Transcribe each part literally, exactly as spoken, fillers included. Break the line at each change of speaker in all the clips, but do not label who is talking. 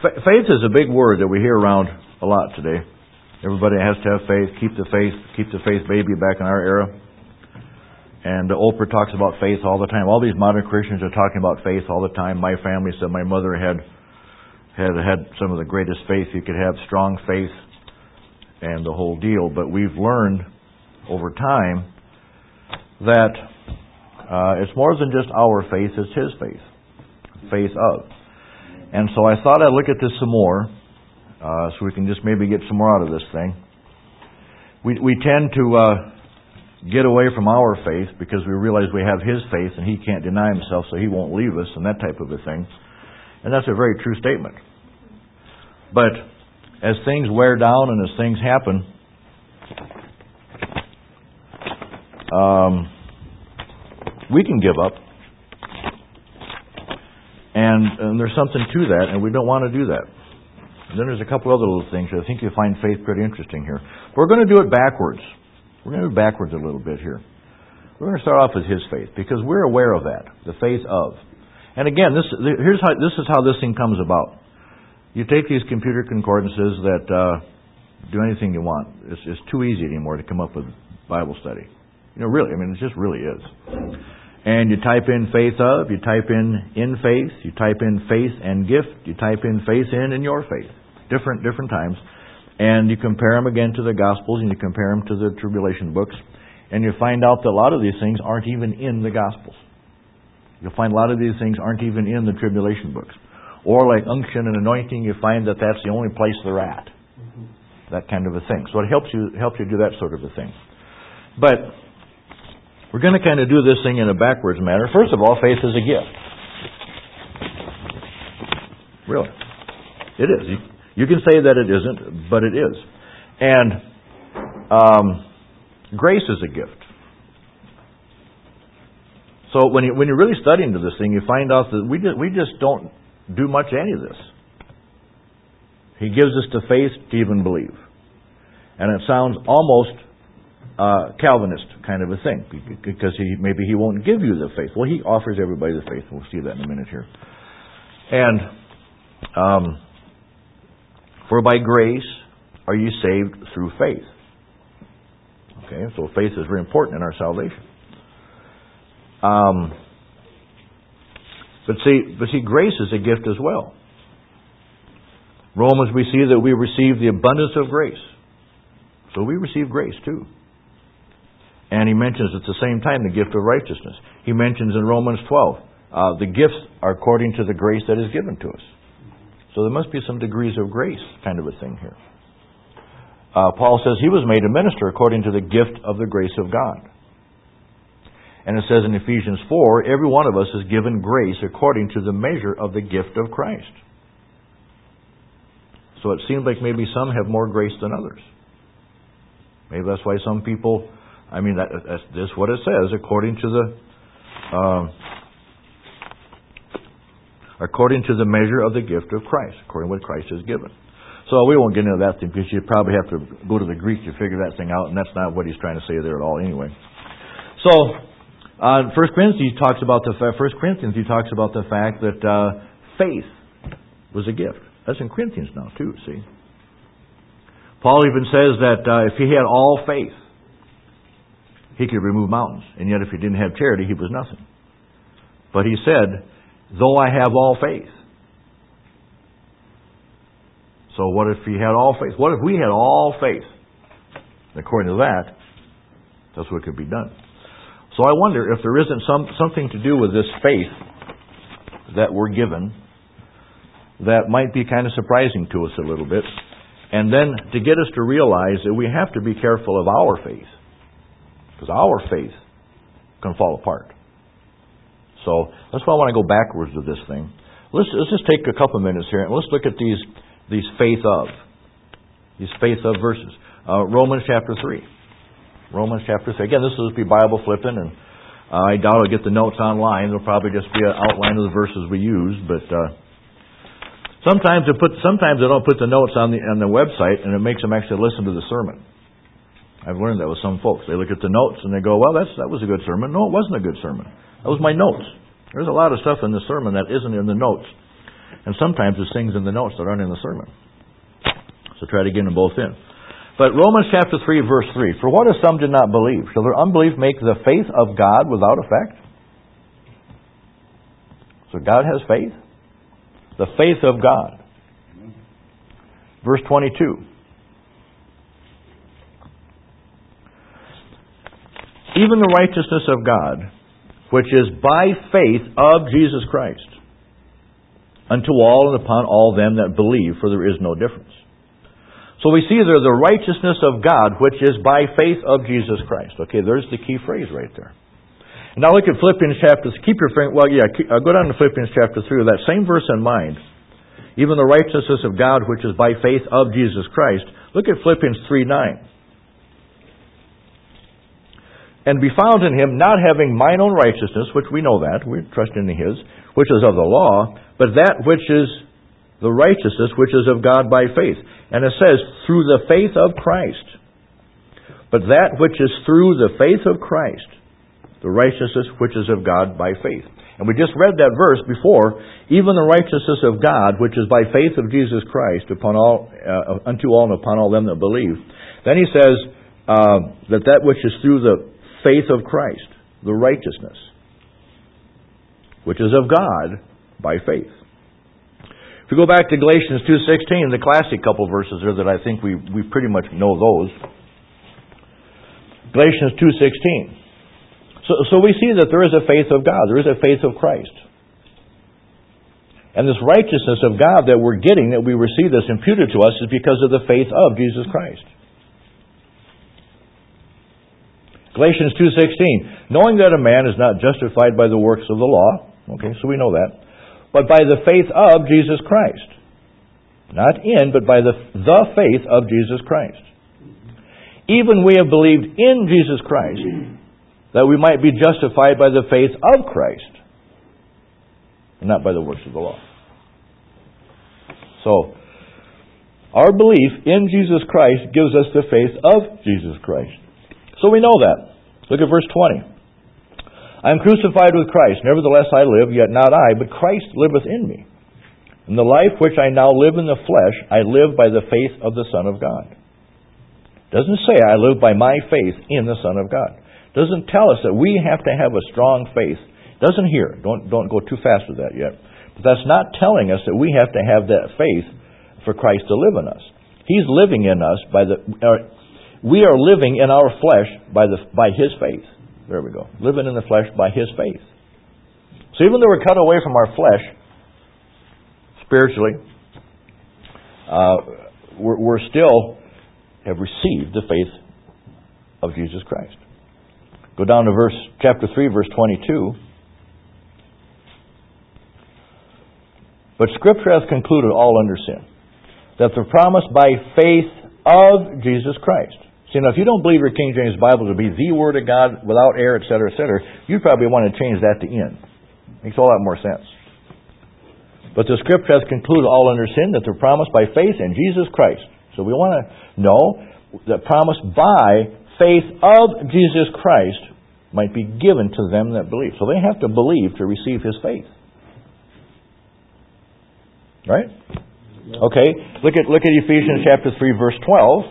Fa- faith is a big word that we hear around a lot today. Everybody has to have faith. Keep the faith. Keep the faith baby back in our era. And Oprah talks about faith all the time. All these modern Christians are talking about faith all the time. My family said my mother had had had some of the greatest faith you could have, strong faith, and the whole deal. But we've learned over time that uh, it's more than just our faith; it's His faith, faith of. And so I thought I'd look at this some more, uh, so we can just maybe get some more out of this thing. We we tend to uh, get away from our faith because we realize we have His faith and He can't deny Himself, so He won't leave us, and that type of a thing. And that's a very true statement. But as things wear down and as things happen, um, we can give up. And, and there's something to that, and we don't want to do that. And then there's a couple other little things. I think you'll find faith pretty interesting here. We're going to do it backwards. We're going to do it backwards a little bit here. We're going to start off with His faith, because we're aware of that, the faith of. And again, this here's how this is how this thing comes about. You take these computer concordances that uh, do anything you want. It's, it's too easy anymore to come up with Bible study. You know, really, I mean, it just really is. And you type in faith of, you type in in faith, you type in faith and gift, you type in faith in and your faith. Different different times. And you compare them again to the Gospels, and you compare them to the tribulation books. And you find out that a lot of these things aren't even in the Gospels. You'll find a lot of these things aren't even in the tribulation books. Or like unction and anointing, you find that that's the only place they're at. Mm-hmm. That kind of a thing. So it helps you helps you do that sort of a thing. But we're going to kind of do this thing in a backwards manner. First of all, faith is a gift. Really. It is. You, you can say that it isn't, but it is. And um, grace is a gift. So when you, when you really study into this thing, you find out that we just, we just don't do much any of this. He gives us the faith to even believe. And it sounds almost uh, Calvinist kind of a thing, because he maybe he won't give you the faith. Well, he offers everybody the faith. We'll see that in a minute here. And um, for by grace are you saved through faith. Okay, so faith is very important in our salvation. Um, but see, but see, grace is a gift as well. Romans, we see that we receive the abundance of grace. So we receive grace too. And he mentions at the same time the gift of righteousness. He mentions in Romans twelve, uh, the gifts are according to the grace that is given to us. So there must be some degrees of grace kind of a thing here. Uh, Paul says he was made a minister according to the gift of the grace of God. And it says in Ephesians four, every one of us is given grace according to the measure of the gift of Christ. So it seems like maybe some have more grace than others. Maybe that's why some people, I mean, that, that's, that's what it says, according to the um, according to the measure of the gift of Christ, according to what Christ has given. So we won't get into that thing, because you probably have to go to the Greek to figure that thing out, and that's not what he's trying to say there at all anyway. So, uh, First Corinthians he talks about the First Corinthians he talks about the fact that uh, faith was a gift. That's in Corinthians now too. See, Paul even says that uh, if he had all faith, he could remove mountains, and yet if he didn't have charity, he was nothing. But he said, "Though I have all faith." So what if he had all faith? What if we had all faith? According to that, that's what could be done. So I wonder if there isn't some something to do with this faith that we're given that might be kind of surprising to us a little bit. And then to get us to realize that we have to be careful of our faith, because our faith can fall apart. So that's why I want to go backwards with this thing. Let's, let's just take a couple minutes here and let's look at these these faith of these faith of verses. Uh, Romans chapter three. Romans chapter three. Again, this will be Bible flipping, and uh, I doubt I'll get the notes online. There'll probably just be an outline of the verses we use, but uh, sometimes they put sometimes they don't put the notes on the on the website, and it makes them actually listen to the sermon. I've learned that with some folks. They look at the notes and they go, "Well, that's that was a good sermon." No, it wasn't a good sermon. That was my notes. There's a lot of stuff in the sermon that isn't in the notes. And sometimes there's things in the notes that aren't in the sermon. So try to get them both in. But Romans chapter three, verse three. For what if some did not believe? Shall their unbelief make the faith of God without effect? So God has faith. The faith of God. Verse twenty-two. Even the righteousness of God, which is by faith of Jesus Christ, unto all and upon all them that believe, for there is no difference. So we see there the righteousness of God, which is by faith of Jesus Christ. Okay, there's the key phrase right there. And now look at Philippians chapter, keep your finger, well yeah, keep, uh, go down to Philippians chapter three with that same verse in mind. Even the righteousness of God, which is by faith of Jesus Christ. Look at Philippians three nine. And be found in Him, not having mine own righteousness, which we know that, we trust in His, which is of the law, but that which is the righteousness, which is of God by faith. And it says, through the faith of Christ. But that which is through the faith of Christ, the righteousness which is of God by faith. And we just read that verse before, even the righteousness of God, which is by faith of Jesus Christ, upon all, uh, unto all and upon all them that believe. Then he says uh, that that which is through the faith of Christ, the righteousness, which is of God by faith. If we go back to Galatians two sixteen, the classic couple verses there that I think we, we pretty much know those. Galatians two sixteen. So, so we see that there is a faith of God. There is a faith of Christ. And this righteousness of God that we're getting, that we receive this imputed to us, is because of the faith of Jesus Christ. Galatians two sixteen, knowing that a man is not justified by the works of the law, okay, so we know that, but by the faith of Jesus Christ. Not in, but by the, the faith of Jesus Christ. Even we have believed in Jesus Christ, that we might be justified by the faith of Christ, and not by the works of the law. So, our belief in Jesus Christ gives us the faith of Jesus Christ. So we know that. Look at verse twenty. I am crucified with Christ. Nevertheless I live, yet not I, but Christ liveth in me. In the life which I now live in the flesh, I live by the faith of the Son of God. It doesn't say I live by my faith in the Son of God. It doesn't tell us that we have to have a strong faith. It doesn't here. Don't, don't go too fast with that yet. But that's not telling us that we have to have that faith for Christ to live in us. He's living in us by the... Uh, We are living in our flesh by the by His faith. There we go. Living in the flesh by His faith. So even though we're cut away from our flesh, spiritually, uh, we're, we're still have received the faith of Jesus Christ. Go down to verse chapter three, verse twenty-two. But Scripture hath concluded all under sin, that the promise by faith of Jesus Christ. See, now if you don't believe your King James Bible to be the Word of God without error, et cetera, et cetera, you probably want to change that to in. Makes a lot more sense. But the Scripture hath concluded all under sin, that the promise by faith in Jesus Christ. So we want to know that promise by faith of Jesus Christ might be given to them that believe. So they have to believe to receive His faith. Right? Okay, look at look at Ephesians chapter three, verse twelve.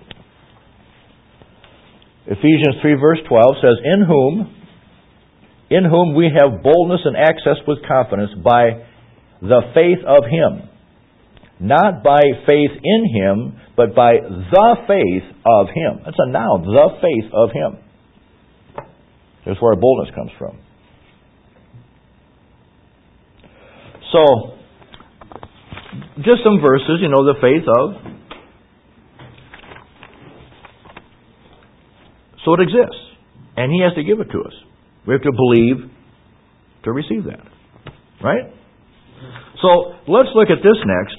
Ephesians three, verse twelve says, In whom, in whom we have boldness and access with confidence by the faith of Him. Not by faith in Him, but by the faith of Him. That's a noun, the faith of Him. That's where our boldness comes from. So, just some verses, you know, the faith of. So it exists. And He has to give it to us. We have to believe to receive that. Right? So, let's look at this next.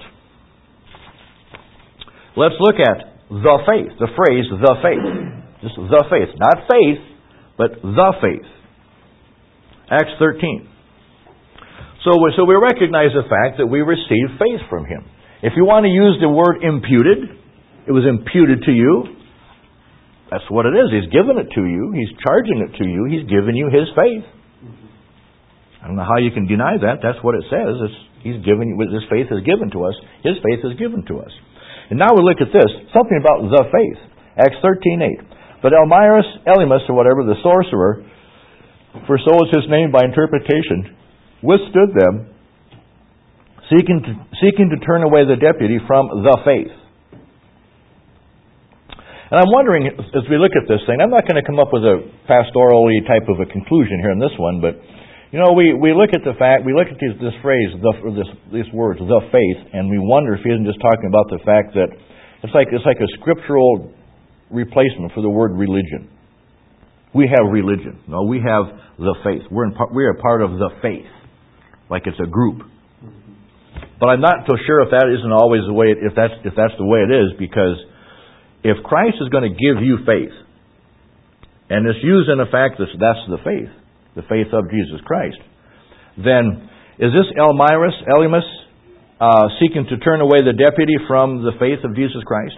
Let's look at the faith. The phrase, the faith. Just the faith. Not faith, but the faith. Acts thirteen. So, so we recognize the fact that we receive faith from Him. If you want to use the word imputed, it was imputed to you. That's what it is. He's given it to you. He's charging it to you. He's given you His faith. I don't know how you can deny that. That's what it says. It's He's given, His faith is given to us. His faith is given to us. And now we look at this, something about the faith. Acts thirteen eight. But Elmirus, Elymas, or whatever, the sorcerer, for so is his name by interpretation, withstood them, seeking to, seeking to turn away the deputy from the faith. And I'm wondering, as we look at this thing, I'm not going to come up with a pastorally type of a conclusion here in this one, but, you know, we, we look at the fact, we look at this, this phrase, the, this, these words, the faith, and we wonder if he isn't just talking about the fact that it's like, it's like a scriptural replacement for the word religion. We have religion. No, we have the faith. We're in, we are part of the faith, like it's a group. But I'm not so sure if that isn't always the way. It, if that's if that's the way it is, because if Christ is going to give you faith, and it's used in the fact that that's the faith, the faith of Jesus Christ, then is this Elmirus, Elymas, uh, seeking to turn away the deputy from the faith of Jesus Christ?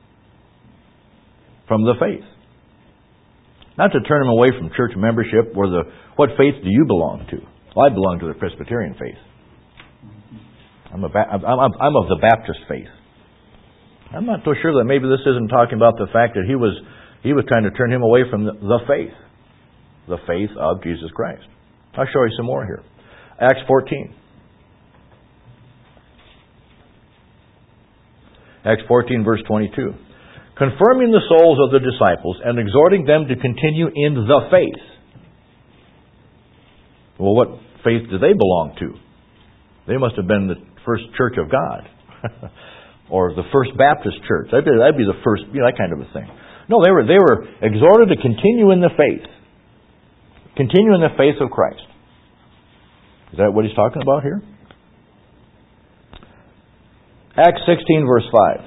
From the faith. Not to turn him away from church membership or the, what faith do you belong to? Well, I belong to the Presbyterian faith. I'm, a, I'm, I'm of the Baptist faith. I'm not so sure that maybe this isn't talking about the fact that he was he was trying to turn him away from the, the faith. The faith of Jesus Christ. I'll show you some more here. Acts fourteen. Acts fourteen verse twenty-two. Confirming the souls of the disciples and exhorting them to continue in the faith. Well, what faith do they belong to? They must have been the first church of God. Or the First Baptist Church. That'd be, that'd be the first, you know, that kind of a thing. No, they were they were exhorted to continue in the faith. Continue in the faith of Christ. Is that what he's talking about here? Acts sixteen verse five.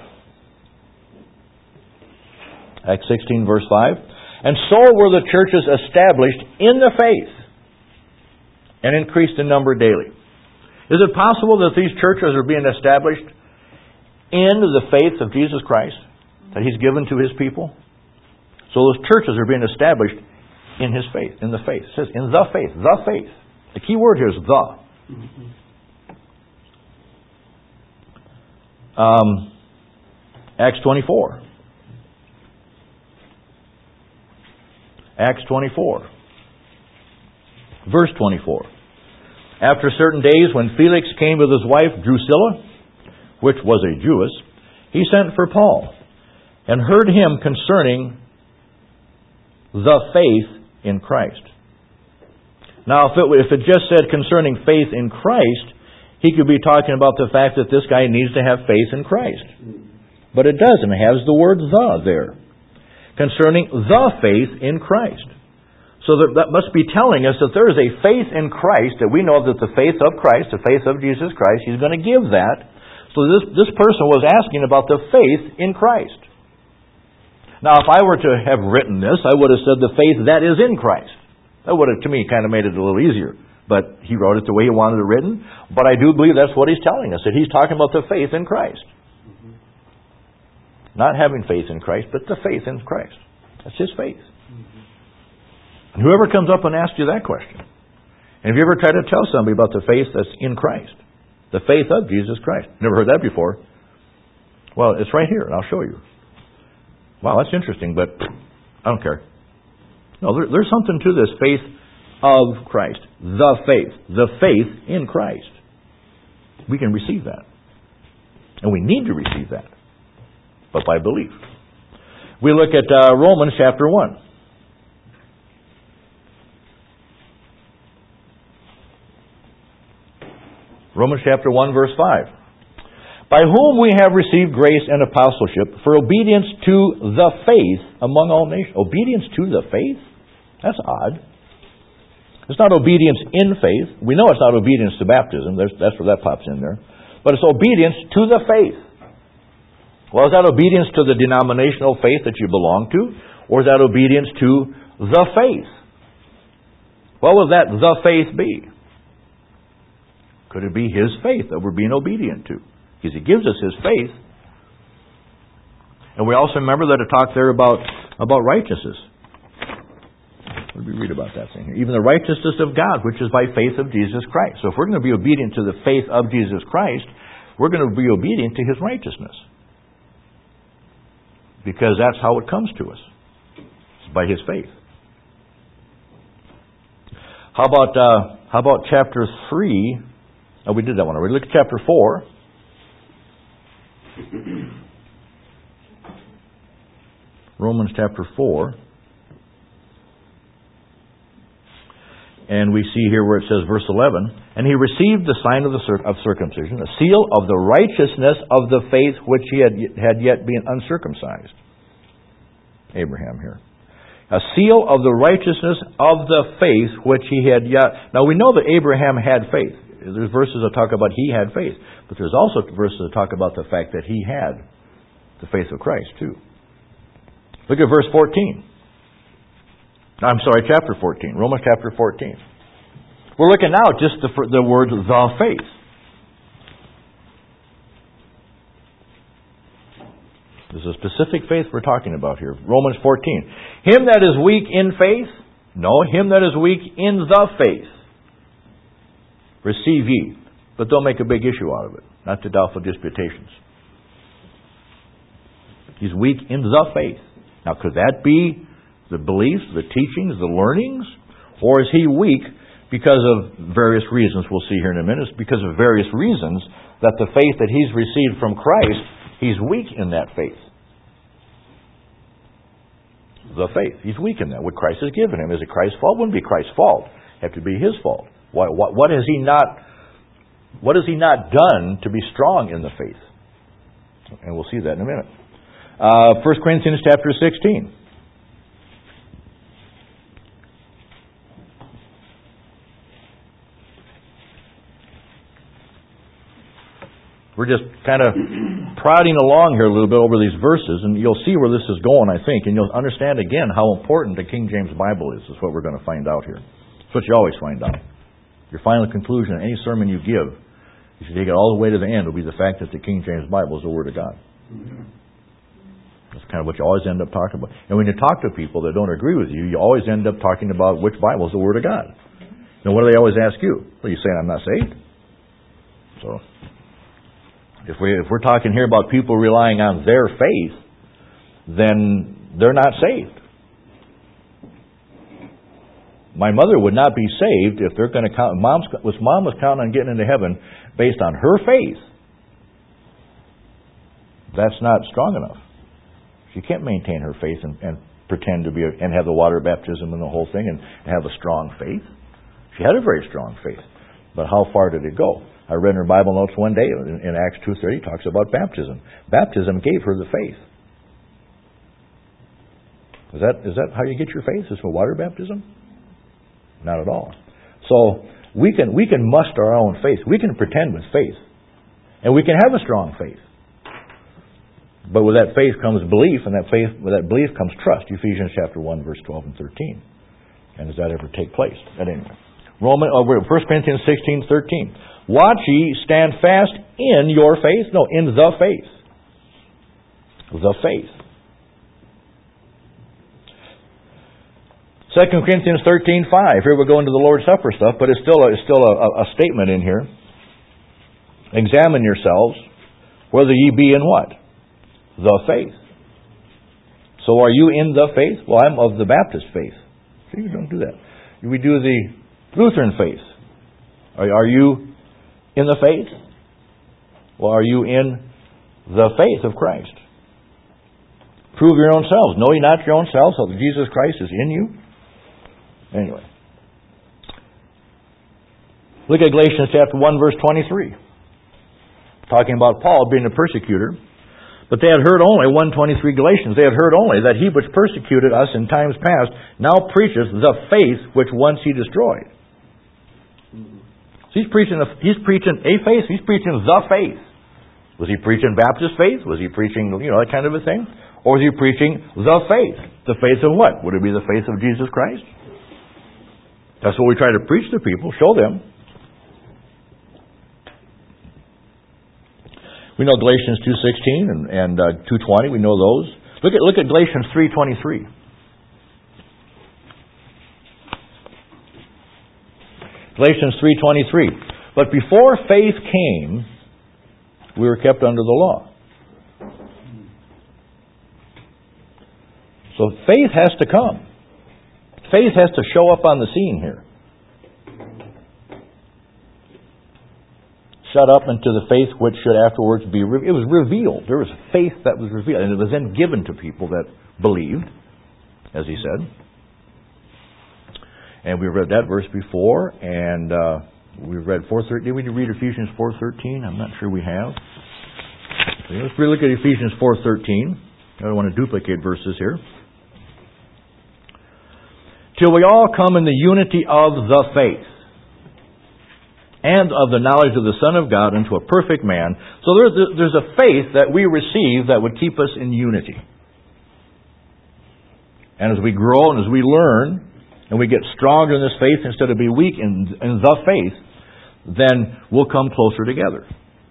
Acts sixteen verse five. And so were the churches established in the faith and increased in number daily. Is it possible that these churches are being established in the faith of Jesus Christ that He's given to His people? So those churches are being established in His faith, in the faith. It says in the faith, the faith. The key word here is the. Um, Acts twenty-four. Acts twenty-four. Verse twenty-four. After certain days, when Felix came with his wife Drusilla, which was a Jewess, he sent for Paul, and heard him concerning the faith in Christ. Now, if it, if it just said concerning faith in Christ, he could be talking about the fact that this guy needs to have faith in Christ. But it doesn't. It has the word the there. Concerning the faith in Christ. So that, that must be telling us that there is a faith in Christ, that we know that the faith of Christ, the faith of Jesus Christ, He's going to give that. So this, this person was asking about the faith in Christ. Now, if I were to have written this, I would have said the faith that is in Christ. That would have, to me, kind of made it a little easier. But he wrote it the way he wanted it written. But I do believe that's what he's telling us, that he's talking about the faith in Christ. Mm-hmm. Not having faith in Christ, but the faith in Christ. That's his faith. Mm-hmm. And whoever comes up and asks you that question, and if you ever try to tell somebody about the faith that's in Christ, the faith of Jesus Christ, never heard that before, well, it's right here, and I'll show you. Wow, that's interesting, but I don't care. No, there, there's something to this faith of Christ. The faith. The faith in Christ. We can receive that. And we need to receive that. But by belief. We look at uh, Romans chapter one. Romans chapter one verse five. By whom we have received grace and apostleship for obedience to the faith among all nations. Obedience to the faith? That's odd. It's not obedience in faith. We know it's not obedience to baptism. There's, that's where that pops in there. But it's obedience to the faith. Well, is that obedience to the denominational faith that you belong to? Or is that obedience to the faith? What will that the faith be? Could it be His faith that we're being obedient to? Because He gives us His faith. And we also remember that it talks there about, about righteousness. What did we read about that thing here? Even the righteousness of God, which is by faith of Jesus Christ. So if we're going to be obedient to the faith of Jesus Christ, we're going to be obedient to His righteousness. Because that's how it comes to us. It's by His faith. How about uh, how about chapter three? Oh, we did that one already. Look at chapter four. Romans chapter four. And we see here where it says, verse eleven, and he received the sign of the cir- of circumcision, a seal of the righteousness of the faith which he had, had yet been uncircumcised. Abraham here. A seal of the righteousness of the faith which he had yet... Now we know that Abraham had faith. There's verses that talk about he had faith. But there's also verses that talk about the fact that he had the faith of Christ too. Look at verse fourteen. I'm sorry, chapter fourteen. Romans chapter fourteen. We're looking now at just the, the word the faith. There's a specific faith we're talking about here. Romans fourteen. Him that is weak in faith, no, him that is weak in the faith, receive ye. But don't make a big issue out of it. Not to doubtful disputations. He's weak in the faith. Now, could that be the beliefs, the teachings, the learnings? Or is he weak because of various reasons? We'll see here in a minute. It's because of various reasons that the faith that he's received from Christ, he's weak in that faith. The faith. He's weak in that. What Christ has given him. Is it Christ's fault? Wouldn't be Christ's fault. It have to be his fault. What, what, what has he not what has he not done to be strong in the faith? And we'll see that in a minute. Uh, First Corinthians chapter sixteen. We're just kind of prodding along here a little bit over these verses, and you'll see where this is going, I think, and you'll understand again how important the King James Bible is. Is what we're going to find out here. That's what you always find out. Your final conclusion in any sermon you give, you should take it all the way to the end, will be the fact that the King James Bible is the Word of God. That's kind of what you always end up talking about. And when you talk to people that don't agree with you, you always end up talking about which Bible is the Word of God. Now, what do they always ask you? Well, you saying I'm not saved? So... If, we, if we're talking here about people relying on their faith, then they're not saved. My mother would not be saved if they're going to count. Mom's, if mom was counting on getting into heaven based on her faith. That's not strong enough. She can't maintain her faith and, and pretend to be a, and have the water baptism and the whole thing and have a strong faith. She had a very strong faith, but how far did it go? I read in her Bible notes one day in Acts two thirty, talks about baptism. Baptism gave her the faith. Is that is that how you get your faith? Is for water baptism? Not at all. So we can we can muster our own faith. We can pretend with faith, and we can have a strong faith. But with that faith comes belief, and that faith with that belief comes trust. Ephesians chapter one, verse twelve and thirteen. And does that ever take place? At any rate, Roman, oh, First Corinthians sixteen thirteen. Watch ye, stand fast in your faith. No, in the faith. The faith. Second Corinthians thirteen five. Here we're going to the Lord's Supper stuff, but it's still a, it's still a, a statement in here. Examine yourselves, whether ye be in what? The faith. So are you in the faith? Well, I'm of the Baptist faith. See, we don't do that. We do the Lutheran faith. Are, are you in the faith? Well, are you in the faith of Christ? Prove your own selves. Know ye not your own selves, so that Jesus Christ is in you? Anyway. Look at Galatians chapter one, verse twenty-three. Talking about Paul being a persecutor. But they had heard only, one twenty-three Galatians, they had heard only that he which persecuted us in times past now preacheth the faith which once he destroyed. So he's preaching a, he's preaching a faith. He's preaching the faith. Was he preaching Baptist faith? Was he preaching, you know, that kind of a thing? Or was he preaching the faith? The faith of what? Would it be the faith of Jesus Christ? That's what we try to preach to people. Show them. We know Galatians two sixteen and, and uh, two twenty. We know those. Look at look at Galatians three twenty-three. Galatians three twenty-three. But before faith came, we were kept under the law. So faith has to come. Faith has to show up on the scene here. Shut up into the faith which should afterwards be revealed. It was revealed. There was faith that was revealed. And it was then given to people that believed, as he said. And we read that verse before. And uh, we read four thirteen. Did we read Ephesians four thirteen? I'm not sure we have. So let's look at Ephesians four thirteen. I don't want to duplicate verses here. Till we all come in the unity of the faith and of the knowledge of the Son of God unto a perfect man. So there's a, there's a faith that we receive that would keep us in unity. And as we grow and as we learn and we get stronger in this faith instead of be weak in, in the faith, then we'll come closer together.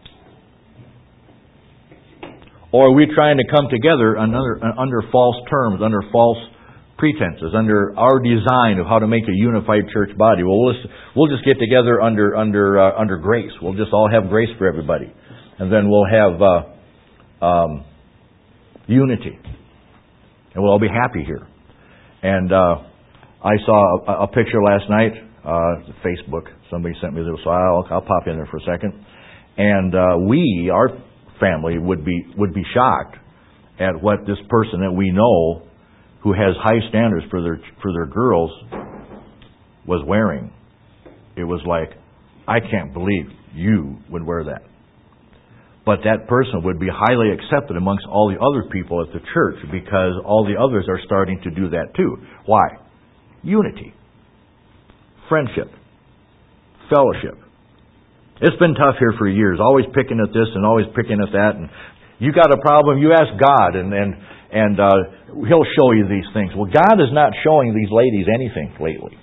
Or are we trying to come together under, under false terms, under false pretenses, under our design of how to make a unified church body? Well, we'll just, we'll just get together under under uh, under grace. We'll just all have grace for everybody, and then we'll have uh, um, unity, and we'll all be happy here. And uh, I saw a, a picture last night, uh, Facebook. Somebody sent me this, so I'll, I'll pop in there for a second. And uh, we, our family, would be would be shocked at what this person that we know, who has high standards for their for their girls, was wearing. It was like, I can't believe you would wear that. But that person would be highly accepted amongst all the other people at the church because all the others are starting to do that too. Why? Unity. Friendship. Fellowship. It's been tough here for years, always picking at this and always picking at that. And you got a problem, you ask God, and and, and uh, He'll show you these things. Well, God is not showing these ladies anything lately.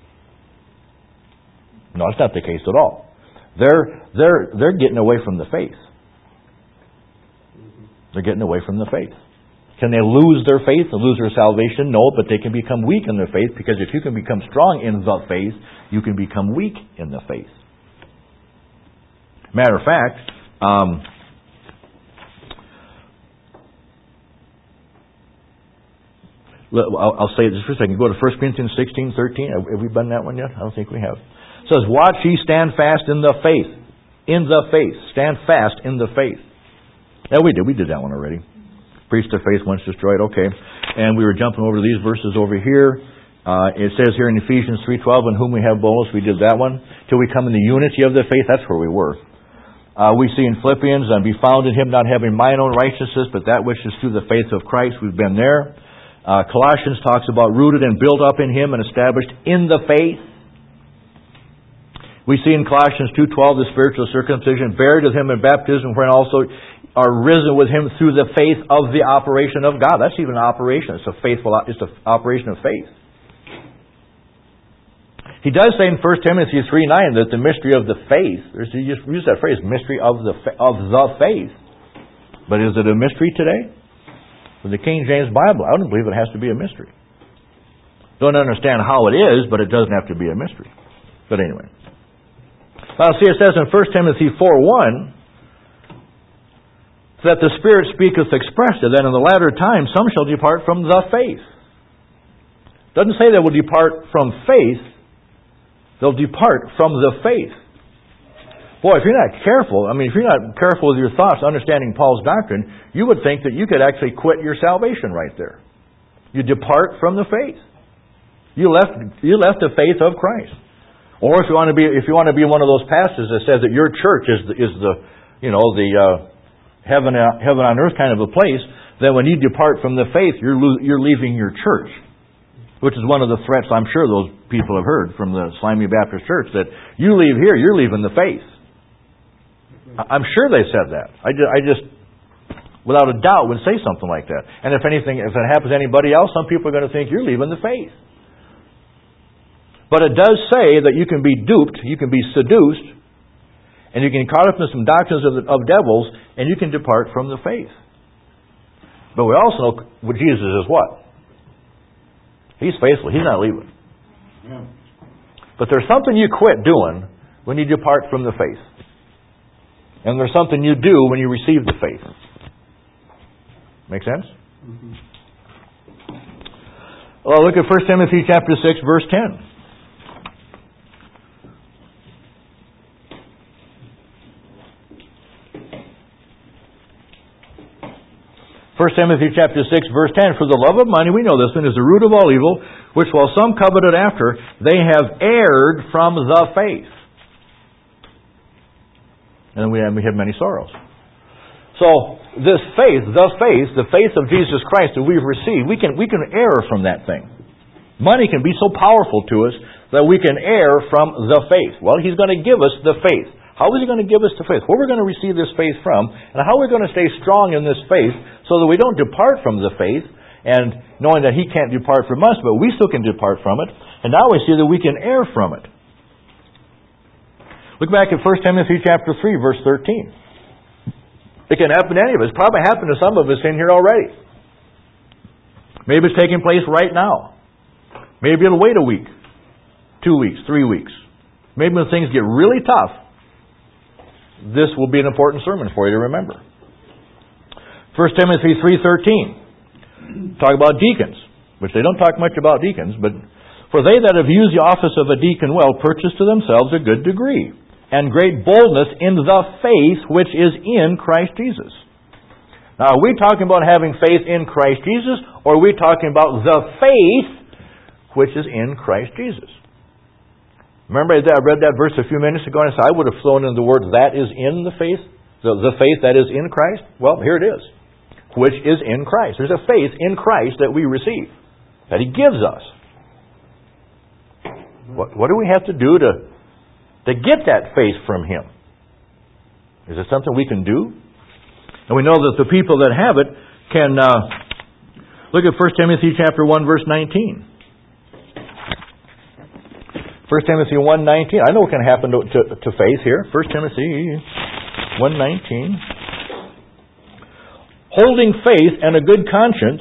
No, it's not the case at all. They're they're they're getting away from the faith. They're getting away from the faith. Can they lose their faith and lose their salvation? No, but they can become weak in their faith, because if you can become strong in the faith, you can become weak in the faith. Matter of fact, um, I'll, I'll say this for a second. Go to First Corinthians sixteen thirteen. Have we done that one yet? I don't think we have. It says, "Watch ye, stand fast in the faith." In the faith. Stand fast in the faith. Yeah, we did. We did that one already. Preach the faith once destroyed. Okay. And we were jumping over these verses over here. Uh, it says here in Ephesians three twelve, "In whom we have boldness." We did that one. Till we come in the unity of the faith. That's where we were. Uh, we see in Philippians, "And be found in Him, not having mine own righteousness, but that which is through the faith of Christ." We've been there. Uh, Colossians talks about rooted and built up in Him and established in the faith. We see in Colossians two twelve, the spiritual circumcision, buried with Him in baptism, wherein also are risen with Him through the faith of the operation of God. That's even an operation. It's a faithful. It's an operation of faith. He does say in First Timothy three nine that the mystery of the faith. He just used that phrase, mystery of the of the faith. But is it a mystery today? For the King James Bible, I don't believe it has to be a mystery. Don't understand how it is, but it doesn't have to be a mystery. But anyway. Now, see, it says in First Timothy four one that the Spirit speaketh expressly, that in the latter time some shall depart from the faith. It doesn't say they will depart from faith. They'll depart from the faith. Boy, if you're not careful, I mean, if you're not careful with your thoughts, understanding Paul's doctrine, you would think that you could actually quit your salvation right there. You depart from the faith. You left, you left the faith of Christ. Or if you want to be, if you want to be one of those pastors that says that your church is the, is the you know, the uh, heaven heaven on earth kind of a place, then when you depart from the faith, you're lo- you're leaving your church. Which is one of the threats I'm sure those people have heard from the Slimy Baptist Church, that you leave here, you're leaving the faith. I'm sure they said that. I just, I just, without a doubt, would say something like that. And if anything, if it happens to anybody else, some people are going to think you're leaving the faith. But it does say that you can be duped, you can be seduced, and you can get caught up in some doctrines of, the, of devils, and you can depart from the faith. But we also know what Jesus is what? He's faithful. He's not leaving. But there's something you quit doing when you depart from the faith. And there's something you do when you receive the faith. Make sense? Mm-hmm. Well, look at First Timothy chapter six, verse ten. First Timothy chapter six, verse ten. For the love of money, we know this one, is the root of all evil, which while some coveted after, they have erred from the faith. And we have, we have many sorrows. So, this faith, the faith, the faith of Jesus Christ that we've received, we can, we can err from that thing. Money can be so powerful to us that we can err from the faith. Well, He's going to give us the faith. How is He going to give us the faith? Where are we going to receive this faith from? And how are we going to stay strong in this faith so that we don't depart from the faith, and knowing that He can't depart from us, but we still can depart from it. And now we see that we can err from it. Look back at First Timothy chapter three, verse thirteen. It can happen to any of us. It's probably happened to some of us in here already. Maybe it's taking place right now. Maybe it'll wait a week, two weeks, three weeks. Maybe when things get really tough, this will be an important sermon for you to remember. First Timothy three thirteen. Talk about deacons, which they don't talk much about deacons, but for they that have used the office of a deacon well purchase to themselves a good degree and great boldness in the faith which is in Christ Jesus. Now, are we talking about having faith in Christ Jesus, or are we talking about the faith which is in Christ Jesus? Remember I read that verse a few minutes ago and I said I would have thrown in the word that is in the faith, the, the faith that is in Christ. Well, here it is. Which is in Christ. There's a faith in Christ that we receive, that He gives us. What, what do we have to do to, to get that faith from Him? Is it something we can do? And we know that the people that have it can uh, look at First Timothy chapter one, verse nineteen. First Timothy one nineteen. I know what can happen to, to, to faith here. First Timothy one nineteen. Holding faith and a good conscience,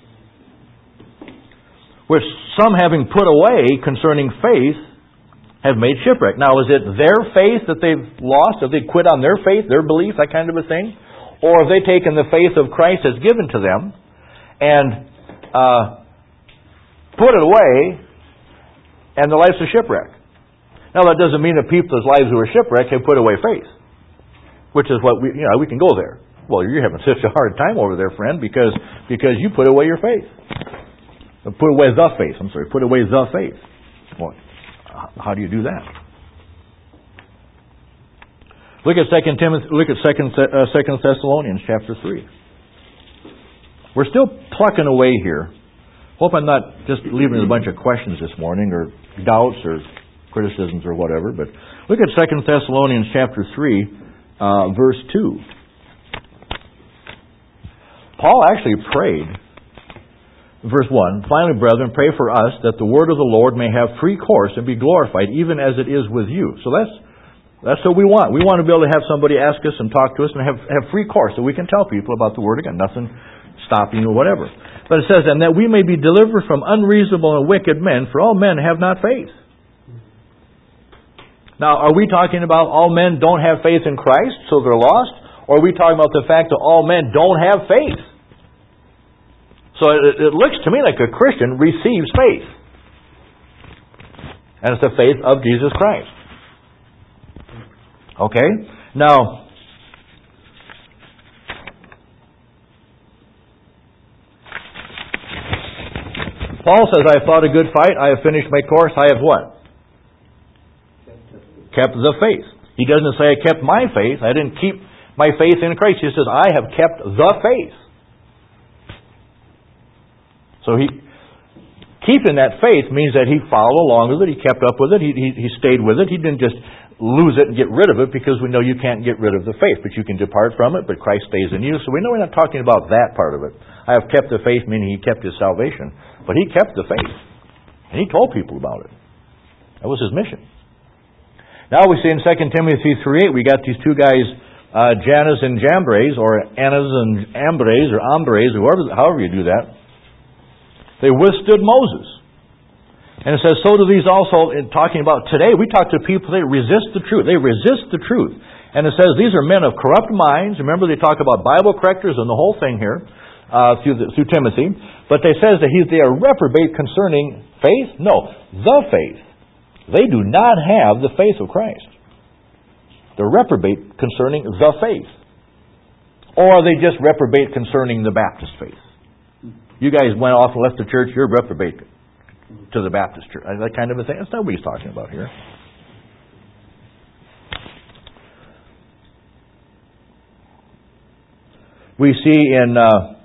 which some having put away concerning faith, have made shipwreck. Now, is it their faith that they've lost? Have they quit on their faith, their belief, that kind of a thing? Or have they taken the faith of Christ as given to them and uh, put it away, and the life's a shipwreck? Now, that doesn't mean that people's lives who are shipwrecked have put away faith, which is what we, you know, we can go there. Well, you're having such a hard time over there, friend, because because you put away your faith. Put away the faith. I'm sorry. Put away the faith. Well, how do you do that? Look at Second Timothy. Look at Second uh, Second Thessalonians chapter three. We're still plucking away here. Hope I'm not just leaving a bunch of questions this morning, or doubts, or criticisms, or whatever. But look at Second Thessalonians chapter three, uh, verse two. Paul actually prayed. Verse one, finally, brethren, pray for us that the word of the Lord may have free course and be glorified, even as it is with you. So that's that's what we want. We want to be able to have somebody ask us and talk to us and have, have free course so we can tell people about the word again. Nothing stopping or whatever. But it says, and that we may be delivered from unreasonable and wicked men, for all men have not faith. Now, are we talking about all men don't have faith in Christ, so they're lost? Or are we talking about the fact that all men don't have faith? So it, it looks to me like a Christian receives faith. And it's the faith of Jesus Christ. Okay? Now, Paul says, I have fought a good fight, I have finished my course, I have what? Kept the faith. He doesn't say I kept my faith, I didn't keep my faith in Christ. He says, I have kept the faith. So he, keeping that faith means that he followed along with it, he kept up with it, he, he, he stayed with it. He didn't just lose it and get rid of it, because we know you can't get rid of the faith, but you can depart from it, but Christ stays in you. So we know we're not talking about that part of it. I have kept the faith, meaning he kept his salvation. But he kept the faith. And he told people about it. That was his mission. Now we see in Second Timothy three eight, we got these two guys, uh, Jannes and Jambres, or Annas and Ambres, or Ambres, or whoever, however you do that. They withstood Moses. And it says, so do these also, in talking about today, we talk to people, they resist the truth. They resist the truth. And it says these are men of corrupt minds. Remember, they talk about Bible correctors and the whole thing here uh, through, the, through Timothy. But they says that he, they are reprobate concerning faith. No, the faith. They do not have the faith of Christ. They're reprobate concerning the faith. Or they just reprobate concerning the Baptist faith. You guys went off and left the church, you're reprobate to the Baptist church. That kind of a thing. That's not what he's talking about here. We see in... Uh,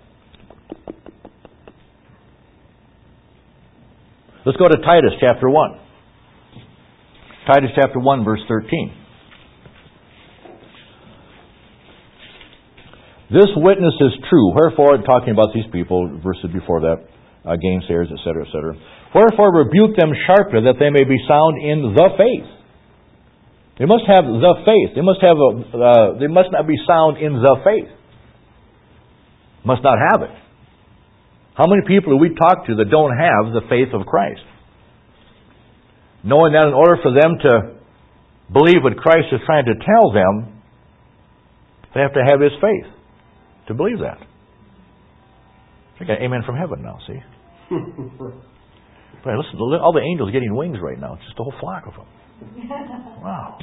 let's go to Titus chapter one. Titus chapter one, verse thirteen. This witness is true. Wherefore, talking about these people, verses before that, uh, gainsayers, et cetera, et cetera. Wherefore, rebuke them sharply, that they may be sound in the faith. They must have the faith. They must have a. Uh, they must not be sound in the faith. Must not have it. How many people do we talk to that don't have the faith of Christ? Knowing that in order for them to believe what Christ is trying to tell them, they have to have His faith to believe that. I got amen from heaven now, see? Right, listen, all the angels are getting wings right now. It's just a whole flock of them. Wow.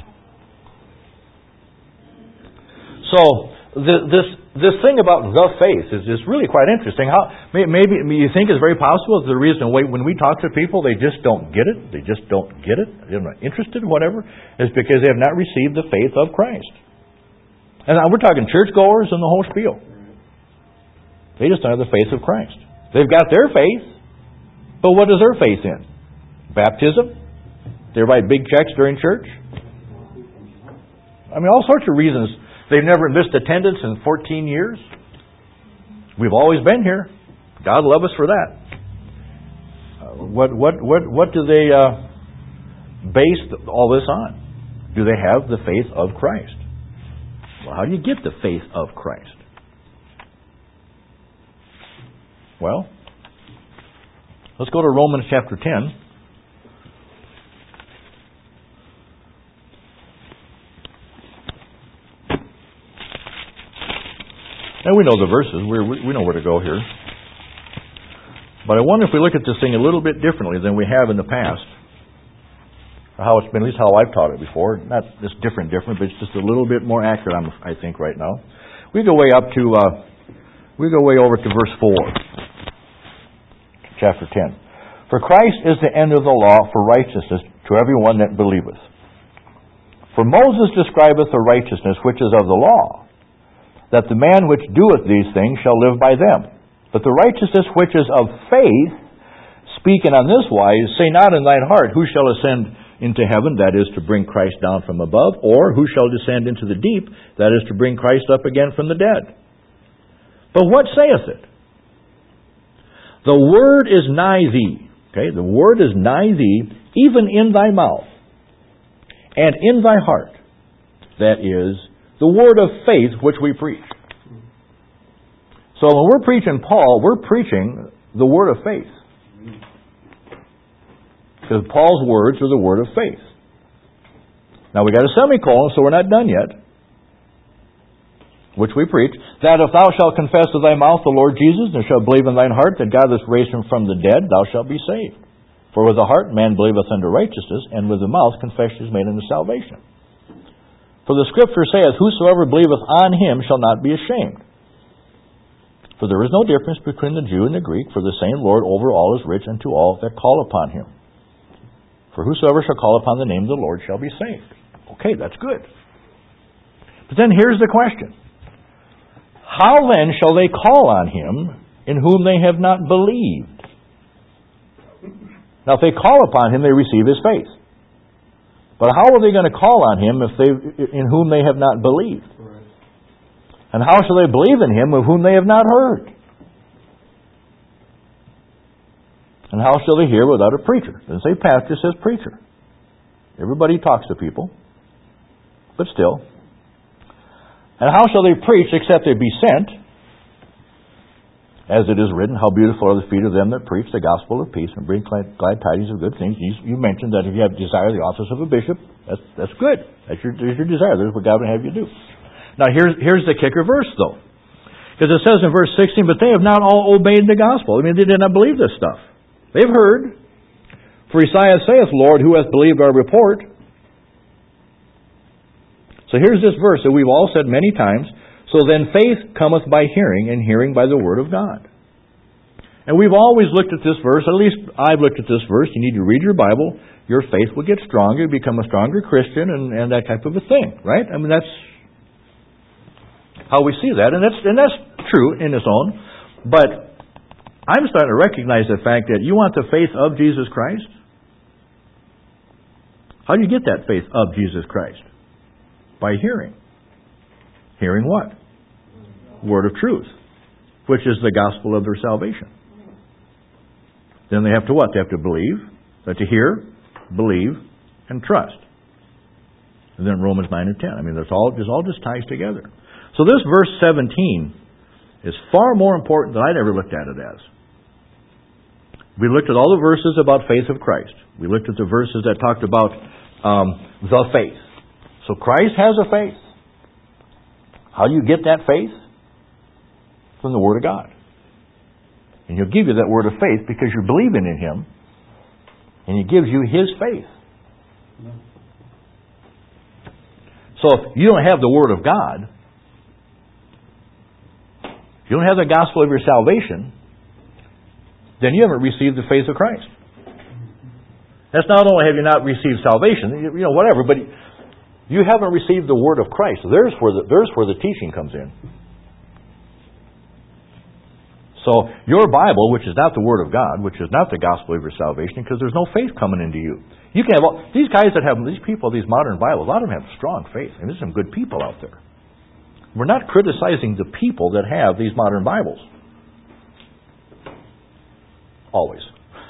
So, this this thing about the faith is, is really quite interesting. How maybe you think it's very possible that the reason why when we talk to people they just don't get it, they just don't get it, they're not interested, whatever, is because they have not received the faith of Christ. And we're talking churchgoers and the whole spiel. They just don't have the faith of Christ. They've got their faith, but what is their faith in? Baptism? They write big checks during church? I mean, all sorts of reasons. They've never missed attendance in fourteen years. We've always been here. God love us for that. Uh, what what what what do they uh, base all this on? Do they have the faith of Christ? Well, how do you get the faith of Christ? Well, let's go to Romans chapter ten. And we know the verses. We're, we know where to go here. But I wonder if we look at this thing a little bit differently than we have in the past. Or how it's been, at least how I've taught it before. Not just different, different, but it's just a little bit more accurate, I'm, I think, right now. We go way up to, uh, we go way over to verse four. Chapter ten. For Christ is the end of the law for righteousness to everyone that believeth. For Moses describeth the righteousness which is of the law, that the man which doeth these things shall live by them. But the righteousness which is of faith, speaking on this wise, say not in thine heart, who shall ascend into heaven, that is to bring Christ down from above, or who shall descend into the deep, that is to bring Christ up again from the dead. But what saith it? The word is nigh thee. Okay, the word is nigh thee, even in thy mouth, and in thy heart. That is the word of faith which we preach. So when we're preaching Paul, we're preaching the word of faith. Because Paul's words are the word of faith. Now we got a semicolon, so we're not done yet. Which we preach, that if thou shalt confess with thy mouth the Lord Jesus, and shalt believe in thine heart that God hath raised him from the dead, thou shalt be saved. For with the heart man believeth unto righteousness, and with the mouth confession is made unto salvation. For the Scripture saith, whosoever believeth on him shall not be ashamed. For there is no difference between the Jew and the Greek, for the same Lord over all is rich unto all that call upon him. For whosoever shall call upon the name of the Lord shall be saved. Okay, that's good. But then here's the question. How then shall they call on him in whom they have not believed? Now if they call upon him, they receive his faith. But how are they going to call on him if they, in whom they have not believed? Right. And how shall they believe in him of whom they have not heard? And how shall they hear without a preacher? It doesn't say pastor, it says preacher. Everybody talks to people, but still. And how shall they preach except they be sent? As it is written, how beautiful are the feet of them that preach the gospel of peace and bring glad, glad tidings of good things. You, you mentioned that if you have desire the office of a bishop, that's that's good. That's your, that's your desire. That's what God would have you do. Now here's here's the kicker verse though. Because it says in verse sixteen, but they have not all obeyed the gospel. I mean, they did not believe this stuff. They've heard. For Isaiah saith, Lord, who hath believed our report? So here's this verse that we've all said many times. So then faith cometh by hearing, and hearing by the word of God. And we've always looked at this verse, at least I've looked at this verse. You need to read your Bible. Your faith will get stronger, become a stronger Christian, and, and that type of a thing, right? I mean, that's how we see that. And that's, and that's true in its own. But I'm starting to recognize the fact that you want the faith of Jesus Christ. How do you get that faith of Jesus Christ? By hearing. Hearing what? Word of truth, which is the gospel of their salvation. Then they have to what? They have to believe. They have to hear, believe, and trust. And then Romans nine and ten. I mean, that's all, this all just ties together. So this verse seventeen is far more important than I'd ever looked at it as. We looked at all the verses about faith of Christ. We looked at the verses that talked about um, the faith. So Christ has a faith. How do you get that faith? From the Word of God. And He'll give you that word of faith because you're believing in Him. And He gives you His faith. So if you don't have the Word of God, if you don't have the gospel of your salvation, then you haven't received the faith of Christ. That's not only have you not received salvation, you know, whatever, but you haven't received the word of Christ. There's where the, there's where the teaching comes in. So your Bible, which is not the Word of God, which is not the gospel of your salvation, because there's no faith coming into you. You can have all, these guys that have these people, these modern Bibles. A lot of them have strong faith, and there's some good people out there. We're not criticizing the people that have these modern Bibles. Always,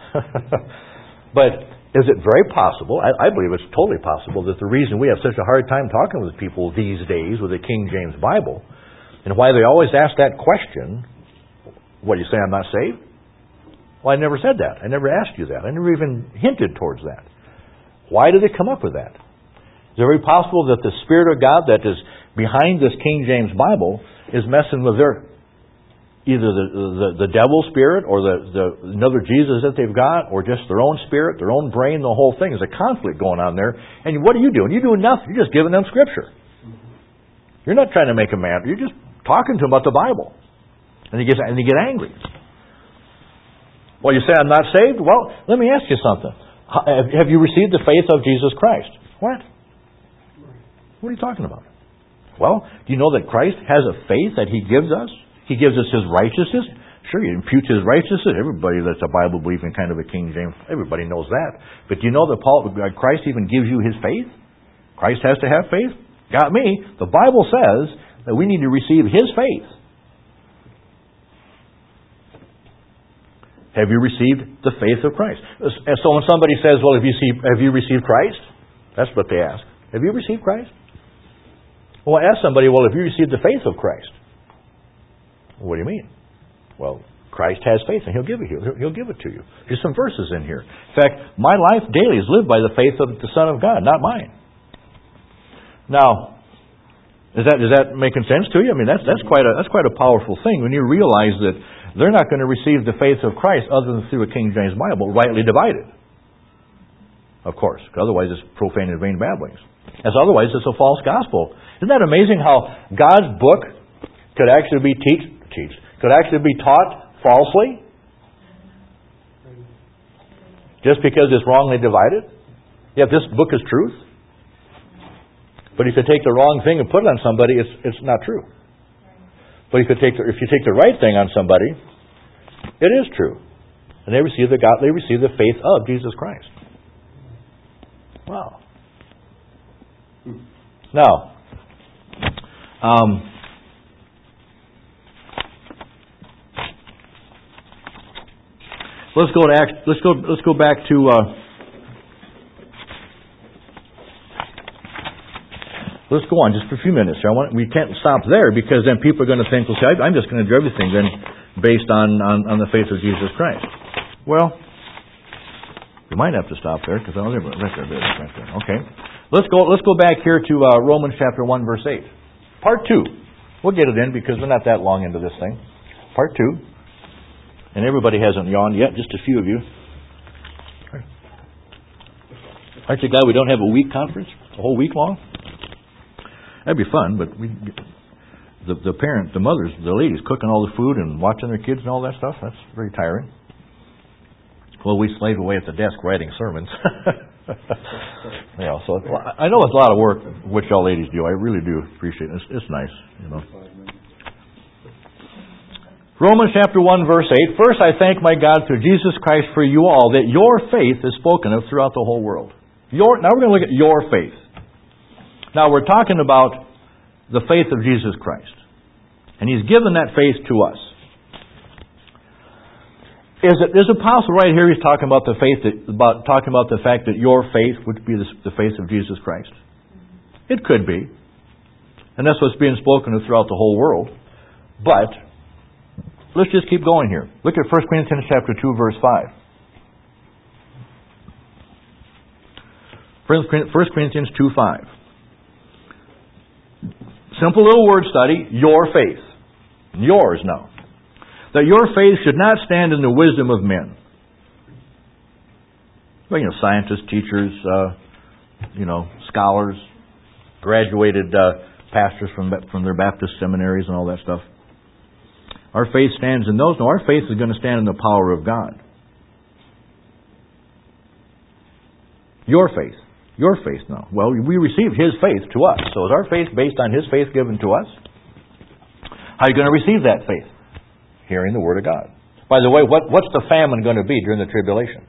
but. Is it very possible, I, I believe it's totally possible, that the reason we have such a hard time talking with people these days with the King James Bible, and why they always ask that question, what, do you say I'm not saved? Well, I never said that. I never asked you that. I never even hinted towards that. Why did they come up with that? Is it very possible that the Spirit of God that is behind this King James Bible is messing with their either the, the, the devil spirit or the, the another Jesus that they've got, or just their own spirit, their own brain, the whole thing. There's a conflict going on there. And what are you doing? You're doing nothing. You're just giving them Scripture. You're not trying to make a man. You're just talking to them about the Bible. And they get, and they get angry. Well, you say, I'm not saved? Well, let me ask you something. Have you received the faith of Jesus Christ? What? What are you talking about? Well, do you know that Christ has a faith that He gives us? He gives us His righteousness. Sure, He imputes His righteousness. Everybody that's a Bible-believing kind of a King James, everybody knows that. But do you know that Paul, Christ even gives you His faith? Christ has to have faith? Got me. The Bible says that we need to receive His faith. Have you received the faith of Christ? And so when somebody says, well, have you, see, have you received Christ? That's what they ask. Have you received Christ? Well, I ask somebody, well, have you received the faith of Christ? What do you mean? Well, Christ has faith, and He'll give it to you. He'll give it to you. There's some verses in here. In fact, my life daily is lived by the faith of the Son of God, not mine. Now, is that is that making sense to you? I mean, that's that's quite a that's quite a powerful thing when you realize that they're not going to receive the faith of Christ other than through a King James Bible, rightly divided. Of course, because otherwise it's profane and vain babblings. As otherwise it's a false gospel. Isn't that amazing how God's book could actually be teach, teach could actually be taught falsely just because it's wrongly divided? Yeah, this book is truth. But if you take the wrong thing and put it on somebody, it's it's not true. But if you take the, if you take the right thing on somebody, it is true. And they receive the God, they receive the faith of Jesus Christ. Wow. Now, um, let's go to Acts, let's go let's go back to uh, let's go on just for a few minutes here. I want we can't stop there because then people are going to think, well, see, I'm just going to do everything. Then based on, on, on the faith of Jesus Christ. Well, we might have to stop there because I don't right there, right there. Okay, let's go. Let's go back here to uh, Romans chapter one, verse eight, part two. We'll get it in because we're not that long into this thing. Part two, and everybody hasn't yawned yet. Just a few of you. Aren't you glad we don't have a week conference, a whole week long? That'd be fun, but we. The, the parents, the mothers, the ladies cooking all the food and watching their kids and all that stuff, that's very tiring. Well, we slave away at the desk writing sermons. Yeah, so I know it's a lot of work what y'all ladies do. I really do appreciate it. It's, it's nice, you know. Romans chapter one, verse eight. First, I thank my God through Jesus Christ for you all that your faith is spoken of throughout the whole world. Your, now we're going to look at your faith. Now we're talking about the faith of Jesus Christ. And He's given that faith to us. Is it, is it possible right here He's talking about the faith, that, about talking about the fact that your faith would be the, the faith of Jesus Christ? It could be. And that's what's being spoken of throughout the whole world. But, let's just keep going here. Look at First Corinthians chapter two, verse five. First Corinthians two, five. Simple little word study, your faith. Yours now. That your faith should not stand in the wisdom of men. Well, you know, scientists, teachers, uh, you know, scholars, graduated uh, pastors from from their Baptist seminaries and all that stuff. Our faith stands in those. No, our faith is going to stand in the power of God. Your faith. Your faith now. Well, we received His faith to us. So is our faith based on His faith given to us? How are you going to receive that faith? Hearing the Word of God. By the way, what, what's the famine going to be during the tribulation?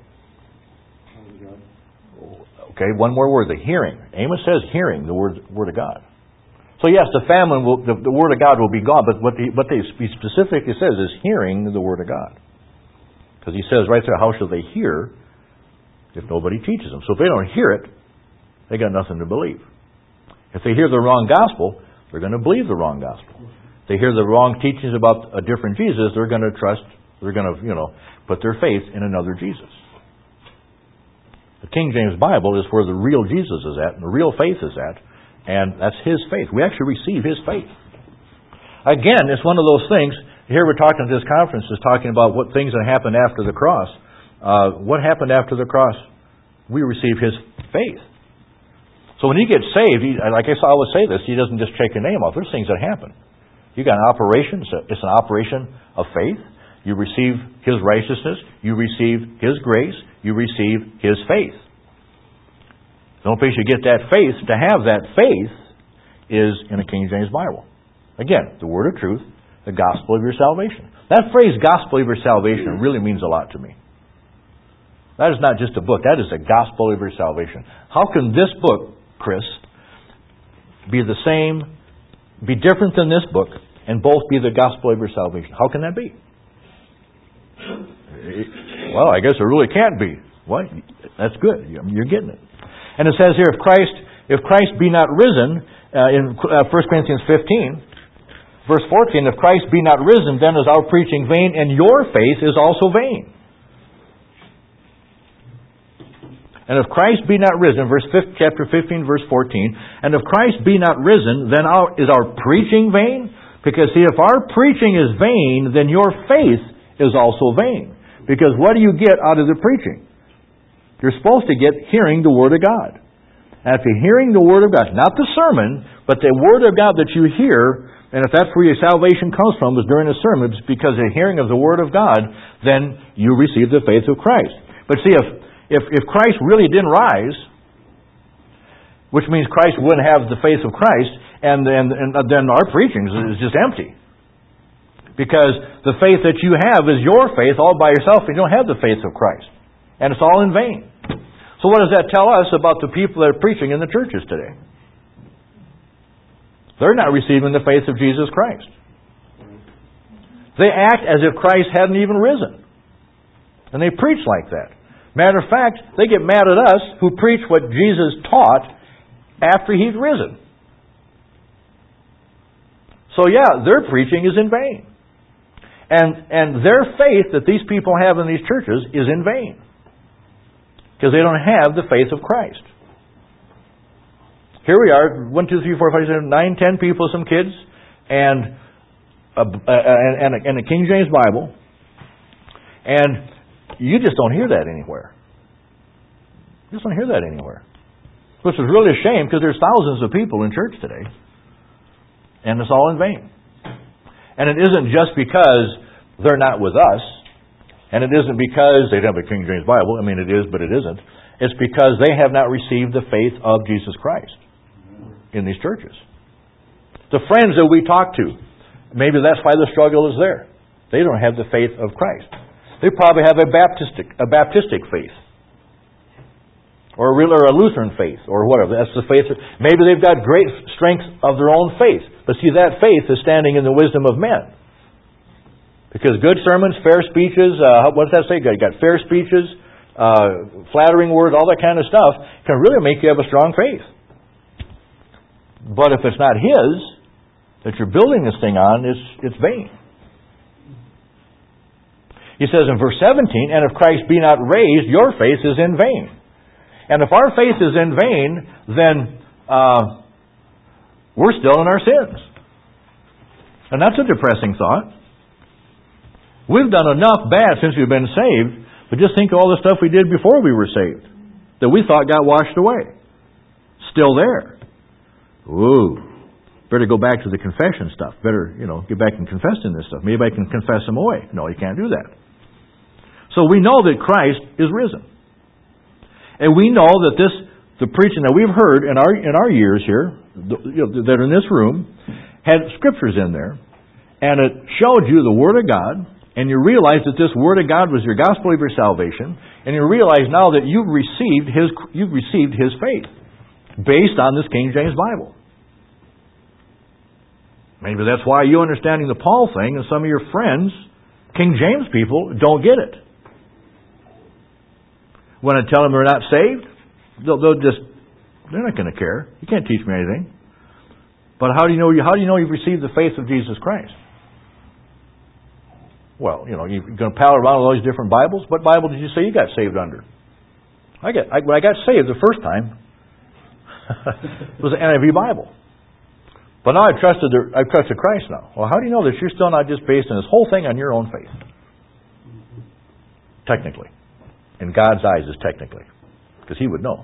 Okay, one more word, the hearing. Amos says hearing the Word, word of God. So yes, the famine, will, the, the Word of God will be gone, but what, the, what they he specifically says is hearing the Word of God. Because he says right there, how shall they hear if nobody teaches them? So if they don't hear it, they got nothing to believe. If they hear the wrong gospel, they're going to believe the wrong gospel. If they hear the wrong teachings about a different Jesus, they're going to trust, they're going to, you know, put their faith in another Jesus. The King James Bible is where the real Jesus is at, and the real faith is at, and that's His faith. We actually receive His faith. Again, it's one of those things, here we're talking at this conference, is talking about what things that happened after the cross. Uh, what happened after the cross? We receive His faith. So when you get saved, he, like I always say this, He doesn't just check your name off. There's things that happen. You got an operation. It's, a, it's an operation of faith. You receive His righteousness. You receive His grace. You receive His faith. The only place you get that faith, to have that faith, is in a King James Bible. Again, the word of truth, the gospel of your salvation. That phrase, gospel of your salvation, really means a lot to me. That is not just a book. That is the gospel of your salvation. How can this book, Chris, be the same, be different than this book, and both be the gospel of your salvation? How can that be? Well, I guess it really can't be. What? That's good. You're getting it. And it says here, if Christ, if Christ be not risen, uh, in uh, First Corinthians fifteen, verse fourteen, if Christ be not risen, then is our preaching vain, and your faith is also vain. And if Christ be not risen, verse fifteen, chapter fifteen, verse fourteen, and if Christ be not risen, then our, is our preaching vain? Because see, if our preaching is vain, then your faith is also vain. Because what do you get out of the preaching? You're supposed to get hearing the Word of God. And if you're hearing the Word of God, not the sermon, but the Word of God that you hear, and if that's where your salvation comes from, is during a sermon, it's because of the hearing of the Word of God, then you receive the faith of Christ. But see, if If if Christ really didn't rise, which means Christ wouldn't have the faith of Christ, and then and then our preaching is just empty. Because the faith that you have is your faith all by yourself, and you don't have the faith of Christ. And it's all in vain. So what does that tell us about the people that are preaching in the churches today? They're not receiving the faith of Jesus Christ. They act as if Christ hadn't even risen. And they preach like that. Matter of fact, they get mad at us who preach what Jesus taught after He's risen. So yeah, their preaching is in vain. And, and their faith that these people have in these churches is in vain. Because they don't have the faith of Christ. Here we are, one, two, three, four, five, six, seven, nine, ten people, some kids, and a, and, a, and a King James Bible. And you just don't hear that anywhere. You just don't hear that anywhere. Which is really a shame, because there's thousands of people in church today. And it's all in vain. And it isn't just because they're not with us. And it isn't because they don't have a King James Bible. I mean, it is, but it isn't. It's because they have not received the faith of Jesus Christ in these churches. The friends that we talk to, maybe that's why the struggle is there. They don't have the faith of Christ. They probably have a Baptistic, a Baptistic faith. Or a, real, or a Lutheran faith, or whatever. That's the faith. Maybe they've got great strength of their own faith. But see, that faith is standing in the wisdom of men. Because good sermons, fair speeches, uh, what does that say? You got fair speeches, uh, flattering words, all that kind of stuff, can really make you have a strong faith. But if it's not His, that you're building this thing on, it's, it's vain. He says in verse seventeen, and if Christ be not raised, your faith is in vain. And if our faith is in vain, then uh, we're still in our sins. And that's a depressing thought. We've done enough bad since we've been saved, but just think of all the stuff we did before we were saved that we thought got washed away. Still there. Ooh. Better go back to the confession stuff. Better, you know, get back and confess in this stuff. Maybe I can confess them away. No, you can't do that. So we know that Christ is risen. And we know that this, the preaching that we've heard in our in our years here, you know, that are in this room, had scriptures in there, and it showed you the Word of God, and you realized that this Word of God was your gospel of your salvation, and you realize now that you've received His you've received His faith based on this King James Bible. Maybe that's why you understanding the Paul thing, and some of your friends, King James people, don't get it. When I tell them they're not saved, they'll, they'll just, they're not going to care. You can't teach me anything. But how do you know, how do you know you've received the faith of Jesus Christ? Well, you know, you're going to pal around with all these different Bibles. What Bible did you say you got saved under? I got, I, when I got saved the first time, it was an N I V Bible. But now I've trusted, the, I've trusted Christ now. Well, how do you know that you're still not just based on this whole thing on your own faith? Technically. In God's eyes is technically. Because He would know.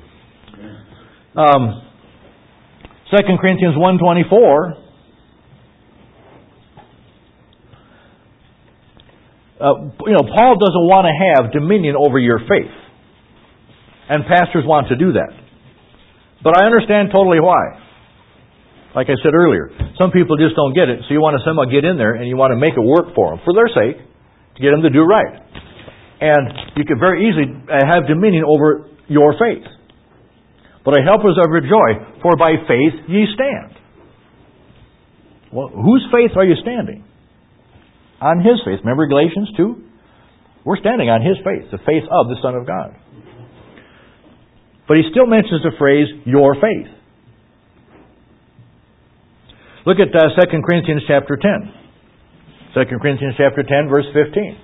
Um, Second Corinthians one twenty-four. Uh, you know, Paul doesn't want to have dominion over your faith. And pastors want to do that. But I understand totally why. Like I said earlier, some people just don't get it. So you want to somehow get in there and you want to make it work for them, for their sake, to get them to do right. And you can very easily have dominion over your faith. But I help us of your joy, for by faith ye stand. Well, whose faith are you standing? On His faith. Remember Galatians two? We're standing on His faith, the faith of the Son of God. But he still mentions the phrase, your faith. Look at uh, Second Corinthians chapter ten. Second Corinthians chapter ten, verse fifteen.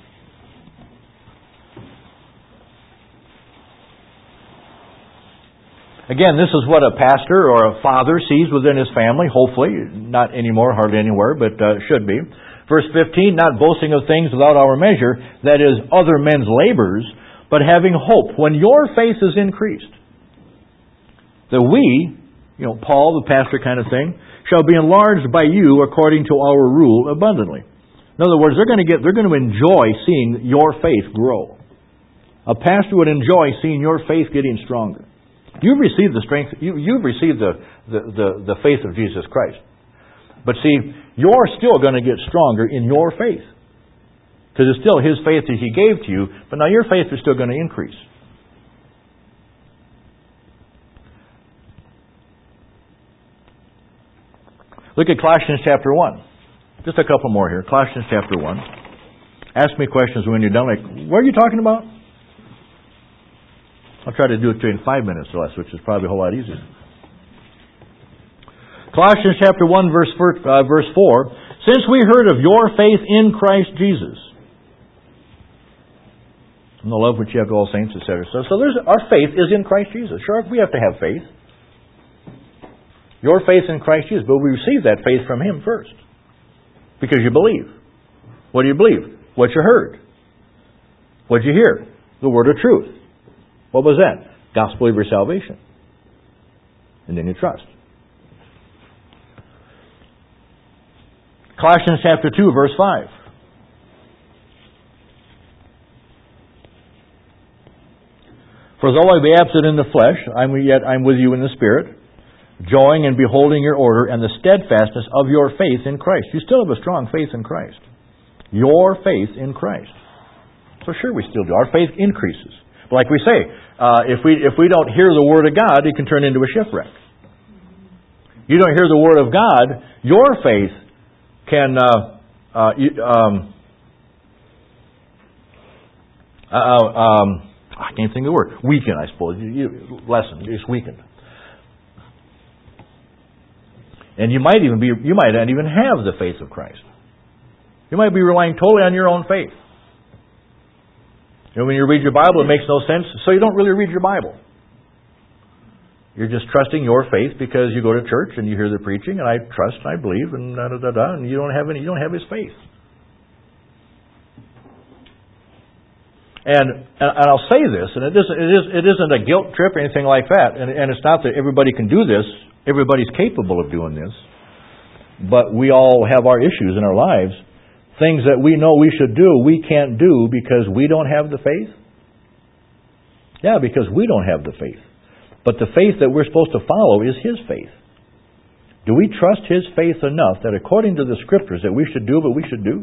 Again, this is what a pastor or a father sees within his family, hopefully. Not anymore, hardly anywhere, but uh, should be. Verse fifteen, not boasting of things without our measure, that is, other men's labors, but having hope, when your faith is increased, that we, you know, Paul, the pastor kind of thing, shall be enlarged by you according to our rule abundantly. In other words, they're going to get, they're going to enjoy seeing your faith grow. A pastor would enjoy seeing your faith getting stronger. You've received the strength, you, you've received the, the, the, the faith of Jesus Christ. But see, you're still going to get stronger in your faith. Because it's still His faith that He gave to you, but now your faith is still going to increase. Look at Colossians chapter one. Just a couple more here. Colossians chapter one. Ask me questions when you're done. Like, what are you talking about? I'll try to do it to you in five minutes or less, which is probably a whole lot easier. Colossians chapter one, verse uh, verse four Since we heard of your faith in Christ Jesus. And the love which you have to all saints, et cetera. So, so there's, our faith is in Christ Jesus. Sure, we have to have faith. Your faith in Christ Jesus. But we receive that faith from Him first. Because you believe. What do you believe? What you heard. What did you hear? The word of truth. What was that? Gospel of your salvation. And then you trust. Colossians chapter two, verse five. For though I be absent in the flesh, I'm yet I'm with you in the Spirit, joying and beholding your order and the steadfastness of your faith in Christ. You still have a strong faith in Christ. Your faith in Christ. So sure, we still do. Our faith increases. But like we say, uh, if we if we don't hear the Word of God, it can turn into a shipwreck. You don't hear the Word of God, your faith can uh, uh, you, um, uh, um, I can't think of the word. Weaken, I suppose. You, you, lessen. It's weakened. And you might even be. You might not even have the faith of Christ. You might be relying totally on your own faith. You know, when you read your Bible, it makes no sense, so you don't really read your Bible. You're just trusting your faith because you go to church and you hear the preaching, and I trust and I believe, and da da da da, and you don't have any. You don't have His faith. And and I'll say this, and it isn't it is it isn't a guilt trip or anything like that, and and it's not that everybody can do this. Everybody's capable of doing this, but we all have our issues in our lives. Things that we know we should do, we can't do because we don't have the faith. Yeah, because we don't have the faith. But the faith that we're supposed to follow is His faith. Do we trust His faith enough that according to the Scriptures that we should do what we should do?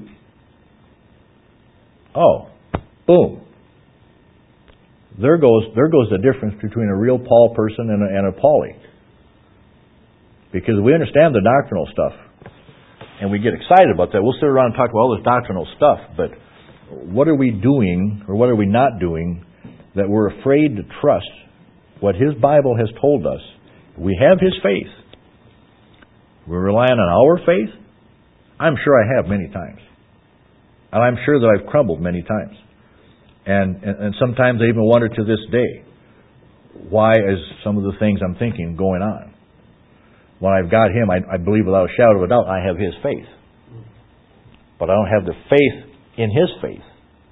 Oh, boom. There goes there goes the difference between a real Paul person and a, and a Paulie. Because we understand the doctrinal stuff. And we get excited about that. We'll sit around and talk about all this doctrinal stuff. But what are we doing, or what are we not doing, that we're afraid to trust what His Bible has told us? We have His faith. We're relying on our faith? I'm sure I have many times. And I'm sure that I've crumbled many times. And, and, and sometimes I even wonder to this day, why is some of the things I'm thinking going on? When I've got Him, I, I believe without a shadow of a doubt I have His faith. But I don't have the faith in His faith.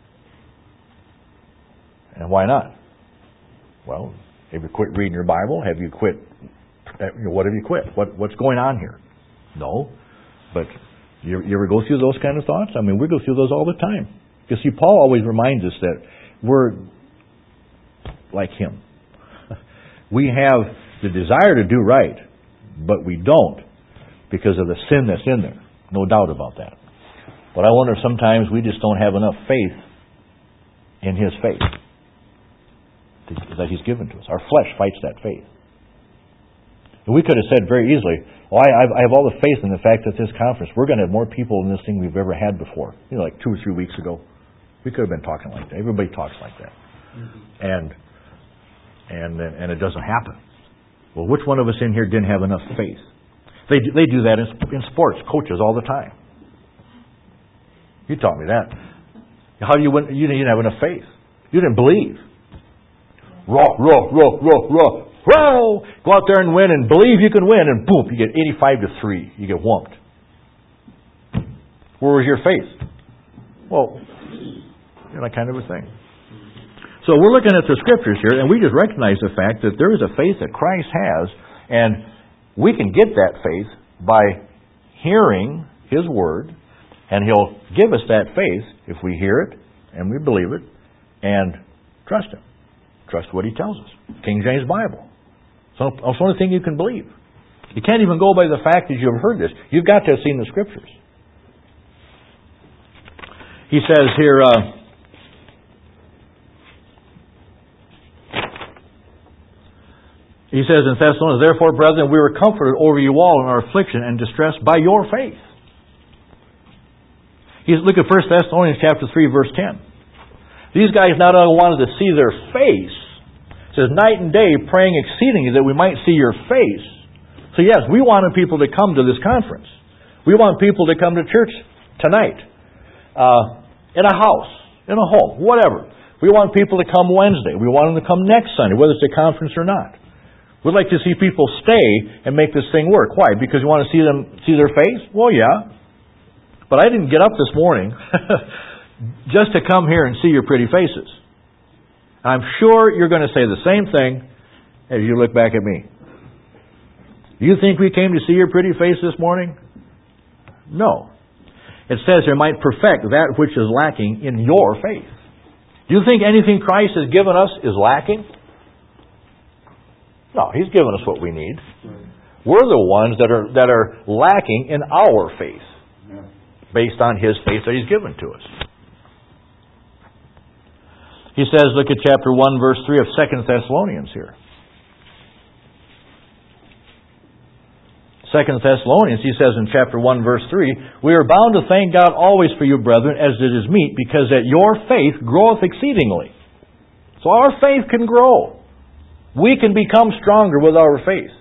And why not? Well, have you quit reading your Bible? Have you quit? What have you quit? What, what's going on here? No. But you, you ever go through those kind of thoughts? I mean, we go through those all the time. You see, Paul always reminds us that we're like him. We have the desire to do right, but we don't because of the sin that's in there. No doubt about that. But I wonder sometimes we just don't have enough faith in His faith that He's given to us. Our flesh fights that faith. And we could have said very easily, well, I, I have all the faith in the fact that this conference, we're going to have more people in this thing we've ever had before. You know, like two or three weeks ago. We could have been talking like that. Everybody talks like that. Mm-hmm. And, and, and it doesn't happen. Well, which one of us in here didn't have enough faith? They do, they do that in, in sports, coaches all the time. You taught me that. How do you win? You didn't have enough faith. You didn't believe. Row, row, row, row, row, row. Go out there and win and believe you can win, and boom, you get eighty-five to three. You get whumped. Where was your faith? Well, you know, that kind of a thing. So we're looking at the Scriptures here, and we just recognize the fact that there is a faith that Christ has, and we can get that faith by hearing His Word, and He'll give us that faith if we hear it, and we believe it, and trust Him. Trust what He tells us. King James Bible. So it's the only thing you can believe. You can't even go by the fact that you've heard this. You've got to have seen the Scriptures. He says here, uh, he says in Thessalonians, therefore, brethren, we were comforted over you all in our affliction and distress by your faith. He's, look at First Thessalonians chapter three, verse ten. These guys not only wanted to see their face, it says night and day praying exceedingly that we might see your face. So yes, we wanted people to come to this conference. We want people to come to church tonight, uh, in a house, in a home, whatever. We want people to come Wednesday. We want them to come next Sunday, whether it's a conference or not. We'd like to see people stay and make this thing work. Why? Because you want to see them see their face? Well, yeah. But I didn't get up this morning just to come here and see your pretty faces. I'm sure you're going to say the same thing as you look back at me. Do you think we came to see your pretty face this morning? No. It says there might perfect that which is lacking in your faith. Do you think anything Christ has given us is lacking? No, He's given us what we need. We're the ones that are that are lacking in our faith, based on His faith that He's given to us. He says, look at chapter one, verse three of Second Thessalonians here. Second Thessalonians, he says in chapter one, verse three, we are bound to thank God always for you, brethren, as it is meet, because that your faith groweth exceedingly. So our faith can grow. We can become stronger with our faith.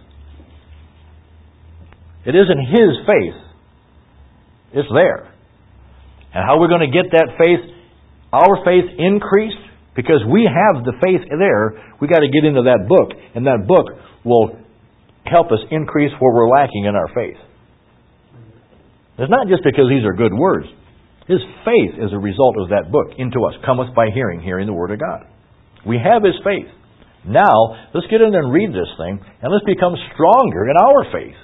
It isn't His faith. It's there. And how we're going to get that faith, our faith increased, because we have the faith there, we got to get into that book, and that book will help us increase where we're lacking in our faith. It's not just because these are good words. His faith is a result of that book into us. Cometh by hearing, hearing the Word of God. We have His faith. Now, let's get in there and read this thing, and let's become stronger in our faith.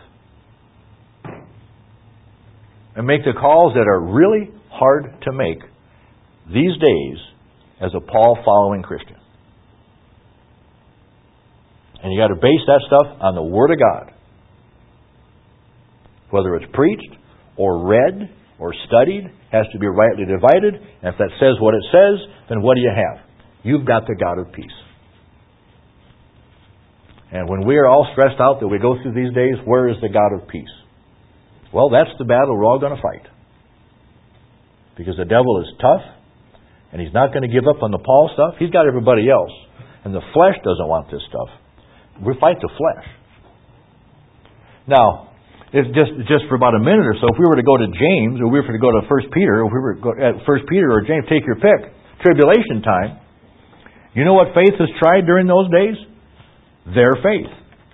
And make the calls that are really hard to make these days as a Paul-following Christian. And you got to base that stuff on the Word of God. Whether it's preached or read or studied, has to be rightly divided. And if that says what it says, then what do you have? You've got the God of peace. And when we are all stressed out that we go through these days, where is the God of peace? Well, that's the battle we're all going to fight. Because the devil is tough, and he's not going to give up on the Paul stuff. He's got everybody else. And the flesh doesn't want this stuff. We fight the flesh. Now, if just just for about a minute or so, if we were to go to James, or we were to go to First Peter, or if we were to go at First Peter or James, take your pick, tribulation time, you know what faith is tried during those days? Their faith.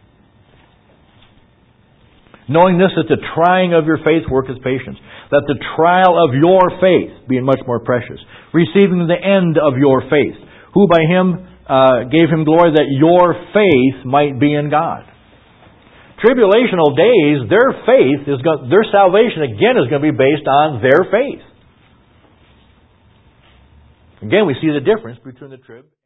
Knowing this, that the trying of your faith worketh patience, that the trial of your faith, being much more precious, receiving the end of your faith, who by Him uh, gave Him glory, that your faith might be in God. Tribulational days, their faith is going, their salvation again is going to be based on their faith. Again, we see the difference between the trib